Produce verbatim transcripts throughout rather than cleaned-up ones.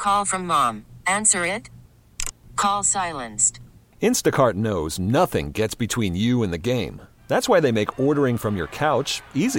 Call from mom. Answer it. Call silenced. Instacart knows nothing gets between you and the game. That's why they make ordering from your couch easy.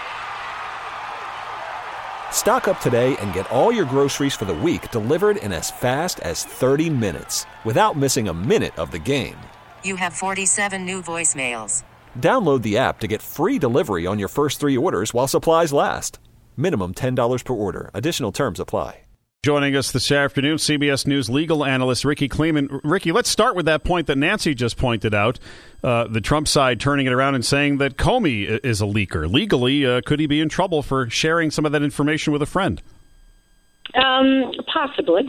Stock up today and get all your groceries for the week delivered in as fast as thirty minutes without missing a minute of the game. You have forty-seven new voicemails. Download the app to get free delivery on your first three orders while supplies last. Minimum ten dollars per order. Additional terms apply. Joining us this afternoon, C B S News legal analyst Ricky Kleeman. Ricky, let's start with that point that Nancy just pointed out, uh, the Trump side turning it around and saying that Comey is a leaker. Legally, uh, could he be in trouble for sharing some of that information with a friend? Um, possibly,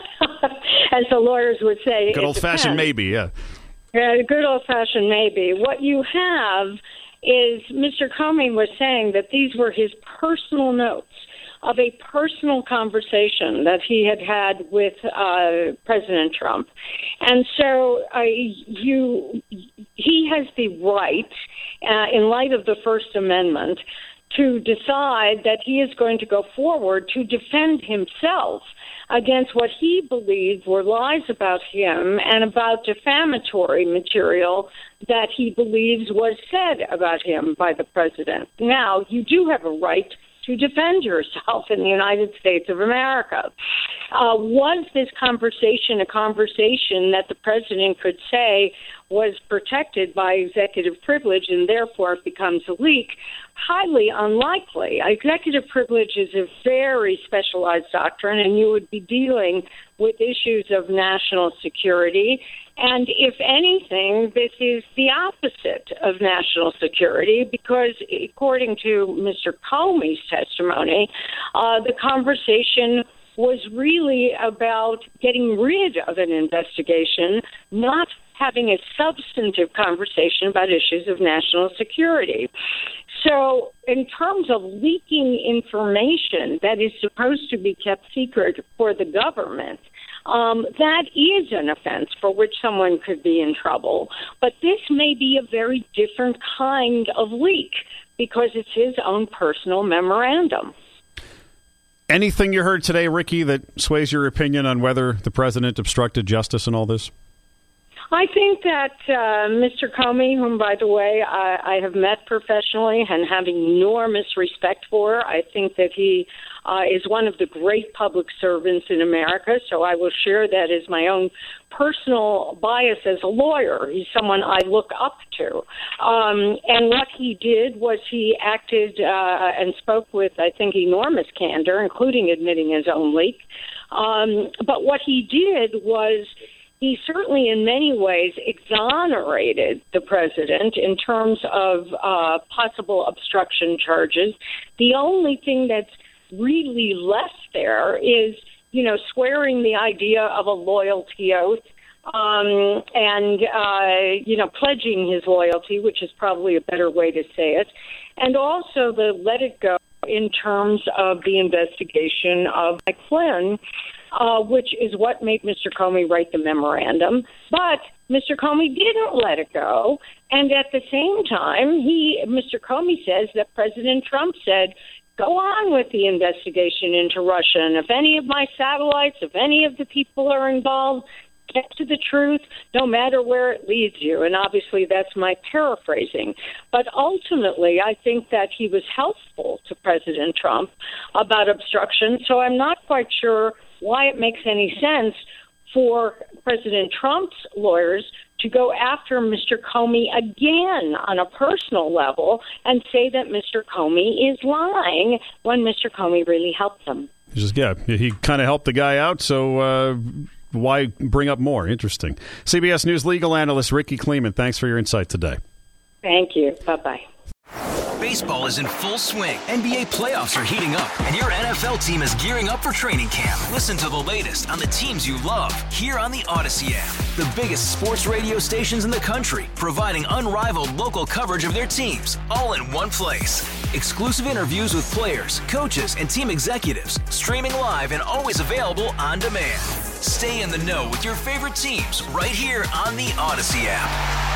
as the lawyers would say. Good old-fashioned maybe, yeah. Yeah, good old-fashioned maybe. What you have is Mister Comey was saying that these were his personal notes of a personal conversation that he had had with uh, President Trump. And so uh, you, he has the right, uh, in light of the First Amendment, to decide that he is going to go forward to defend himself against what he believed were lies about him and about defamatory material that he believes was said about him by the president. Now, you do have a right to defend yourself in the United States of America. Uh, was this conversation a conversation that the president could say was protected by executive privilege and therefore it becomes a leak? Highly unlikely. Executive privilege is a very specialized doctrine, and you would be dealing with issues of national security. And if anything, this is the opposite of national security because, according to Mister Comey's testimony, uh, the conversation was really about getting rid of an investigation, not having a substantive conversation about issues of national security. So in terms of leaking information that is supposed to be kept secret for the government, Um, that is an offense for which someone could be in trouble. But this may be a very different kind of leak because it's his own personal memorandum. Anything you heard today, Ricky, that sways your opinion on whether the president obstructed justice in all this? I think that uh, Mister Comey, whom, by the way, I, I have met professionally and have enormous respect for, I think that he uh, is one of the great public servants in America, so I will share that as my own personal bias as a lawyer. He's someone I look up to. Um, and what he did was he acted uh, and spoke with, I think, enormous candor, including admitting his own leak. Um, but what he did was he certainly in many ways exonerated the president in terms of uh, possible obstruction charges. The only thing that's really left there is, you know, swearing the idea of a loyalty oath um, and, uh, you know, pledging his loyalty, which is probably a better way to say it, and also the let it go in terms of the investigation of Mike Flynn, Uh, which is what made Mister Comey write the memorandum. But Mister Comey didn't let it go. And at the same time, he, Mister Comey says that President Trump said, go on with the investigation into Russia. And if any of my satellites, if any of the people are involved, get to the truth, no matter where it leads you. And obviously that's my paraphrasing. But ultimately, I think that he was helpful to President Trump about obstruction. So I'm not quite sure why it makes any sense for President Trump's lawyers to go after Mister Comey again on a personal level and say that Mister Comey is lying when Mister Comey really helped them. Just, yeah, he kind of helped the guy out, so uh, why bring up more? Interesting. C B S News legal analyst Ricky Kleeman, thanks for your insight today. Thank you. Bye-bye. Baseball is in full swing. N B A playoffs are heating up, and your N F L team is gearing up for training camp. Listen to the latest on the teams you love here on the Odyssey app. The biggest sports radio stations in the country, providing unrivaled local coverage of their teams, all in one place. Exclusive interviews with players, coaches, and team executives, streaming live and always available on demand. Stay in the know with your favorite teams right here on the Odyssey app.